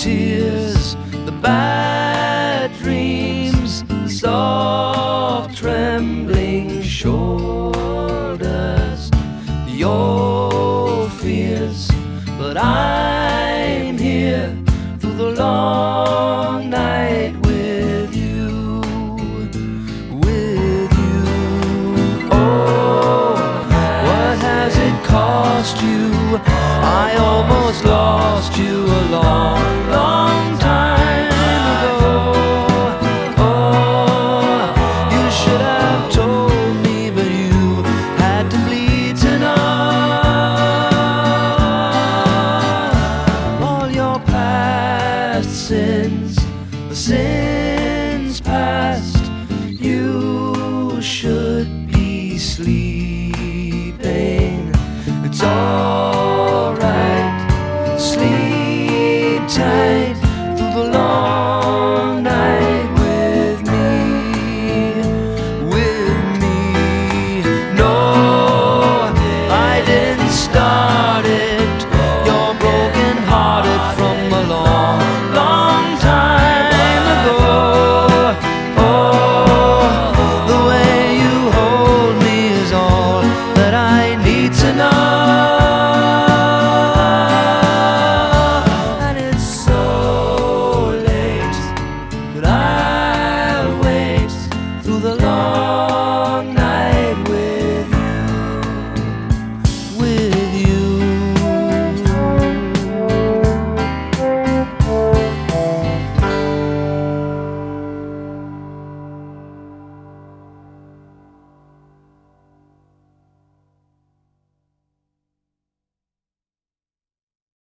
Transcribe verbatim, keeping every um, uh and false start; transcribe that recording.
tears, the bad dreams, the soft trembling shoulders, your fears. But I'm here through the long night with you, with you. Oh, what has it cost you? I almost lost you a long, long time ago. Oh, you should have told me, but you had to bleed to know. All your past sins, the sins past, you should be sleeping. It's alright, sleep tight through the long night with me, with me. No, I didn't start it. You're broken hearted from a long, long time ago. Oh, the way you hold me is all that I need to know.